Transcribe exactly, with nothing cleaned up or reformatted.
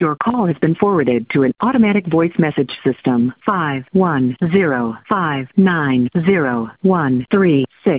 Your call has been forwarded to an automatic voice message system. five one zero five nine zero one three six